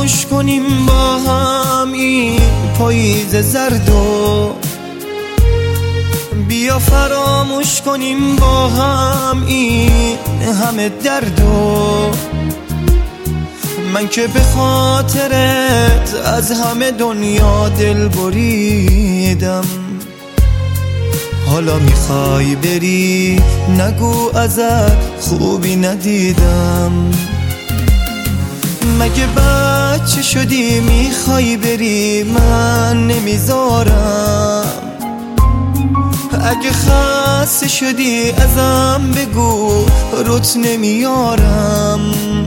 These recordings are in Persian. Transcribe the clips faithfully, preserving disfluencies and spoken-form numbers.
فراموش کنیم با هم این پاییز زردو، بیا فراموش کنیم با هم این همه دردو. من که به خاطرت از همه دنیا دل بریدم، حالا میخوای بری نگو ازت خوبی ندیدم. مگه بچه شدی میخوای بری من نمیذارم، اگه خسته شدی ازم بگو روت نمیارم.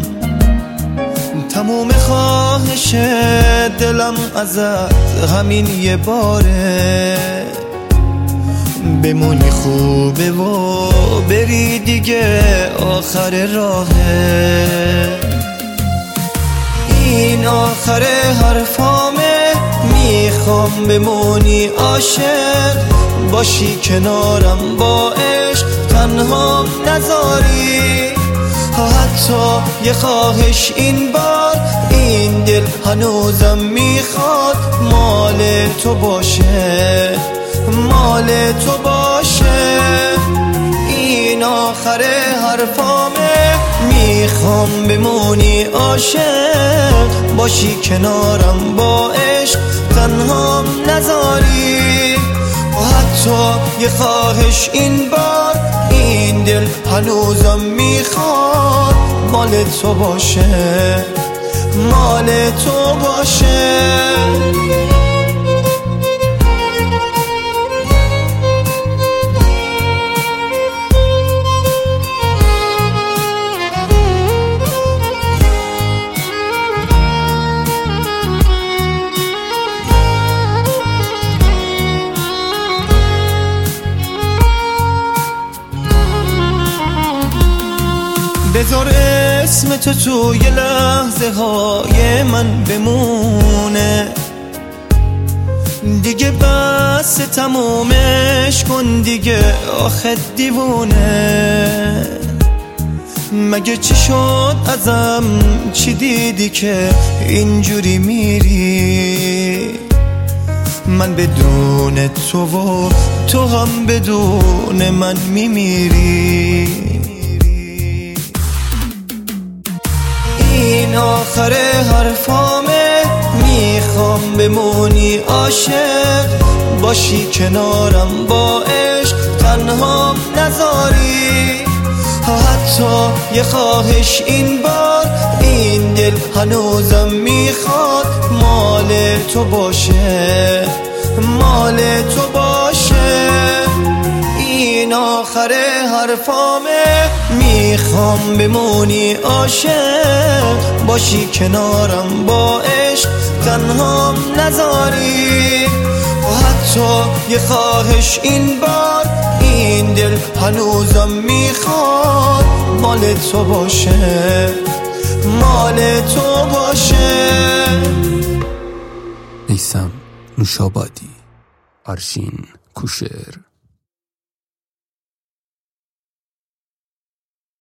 تموم خواهش دلم ازت همین یه باره، بمونی خوبه و بری دیگه آخر راهه. این آخر حرفامه، میخوام بمونی عاشق باشی کنارم با عشق، تنهام نذاری. حتی یه خواهش این بار، این دل هنوزم میخواد مال تو باشه، مال تو باشه. این آخر حرفامه، میخوام بمونی عاشق باشی کنارم با عشق، تنهام نذاری. حتی یه خواهش این بار، این دل هنوزم میخواد مال تو باشه، مال تو باشه. بذار اسم تو توی لحظه های من بمونه، دیگه بس تمومش کن دیگه آخه دیوونه. مگه چی شد ازم، چی دیدی که اینجوری میری؟ من بدون تو و تو هم بدون من میمیری. این آخر حرفامه، میخوام بمونی عاشق باشی کنارم با عشق، تنهام نذاری. حتی یه خواهش این بار، این دل هنوزم میخواد مال تو باشه، مال تو باشه. این آخر حرفامه، میخوام بمونی عاشق باشی کنارم با عشق، تنهام نذاری. حتی یه خواهش این بار، این دل هنوزم میخواد مال تو باشه، مال تو باشه. نیسم نوشابادی، آرشین کوشر.